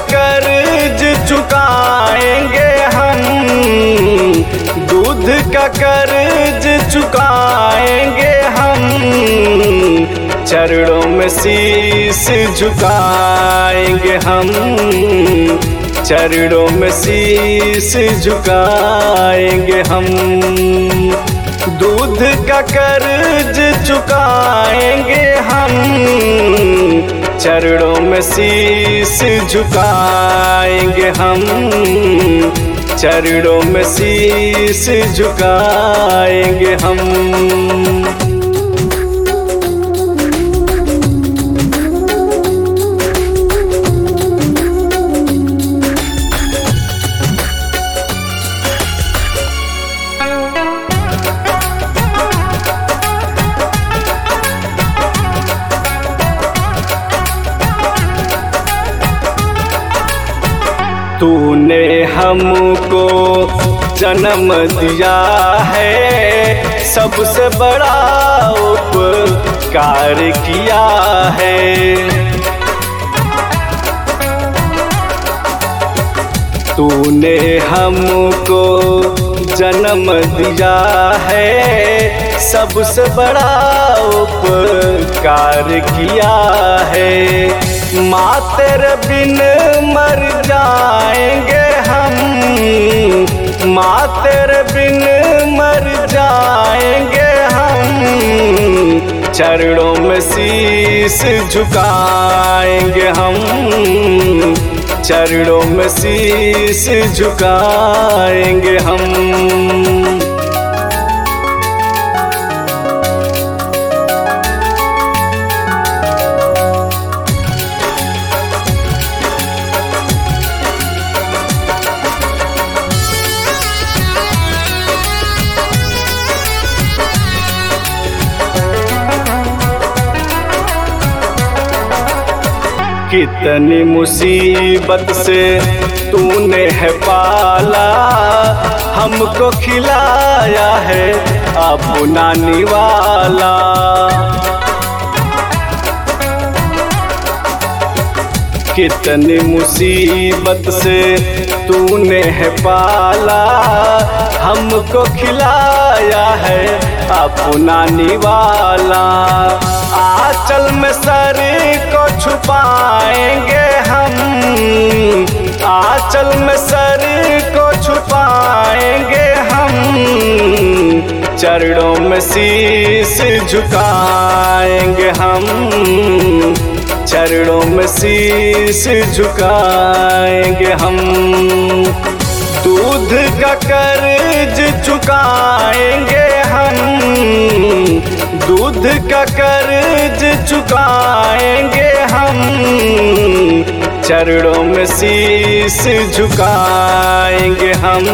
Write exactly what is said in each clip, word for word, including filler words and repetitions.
कर्ज चुकाएंगे हम, दूध का कर्ज चुकाएंगे हम, चरणों में शीश झुकाएंगे हम, चरणों में शीश झुकाएंगे हम। दूध का कर्ज चुकाएंगे हम, चरणों में शीश झुकाएंगे हम, चरणों में शीश झुकाएंगे हम। तूने हमको जन्म दिया है, सबसे बड़ा उपकार किया है। तूने हमको जन्म दिया है, सबसे बड़ा उपकार किया है। माँ तेरे बिन मर जाएंगे हम, माँ तेरे बिन मर जाएंगे हम, चरणों में शीश झुकाएंगे हम, चरणों में शीश झुकाएंगे हम। कितनी मुसीबत से तूने है पाला, हमको खिलाया है अपना निवाला। कितनी मुसीबत से तूने है पाला, हमको खिलाया है अपना निवाला। आंचल में सर को छुपाएंगे हम, आंचल में सर को छुपाएंगे हम, चरणों में शीश झुकाएंगे हम, चरणों में शीश झुकाएंगे हम। दूध का कर्ज चुकाएंगे हम, दूध का कर्ज चुकाएंगे हम, चरणों में शीश झुकाएंगे हम,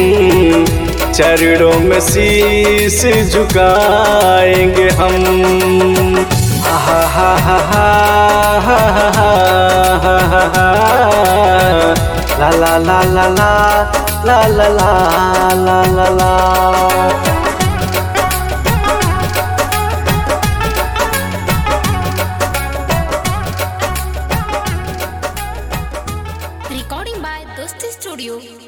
चरणों में शीश झुकाएंगे हम। हा हा हा हा हा हा हा हा, ला ला ला ला ला ला ला ला ला ला। Recording by Dosti Studio.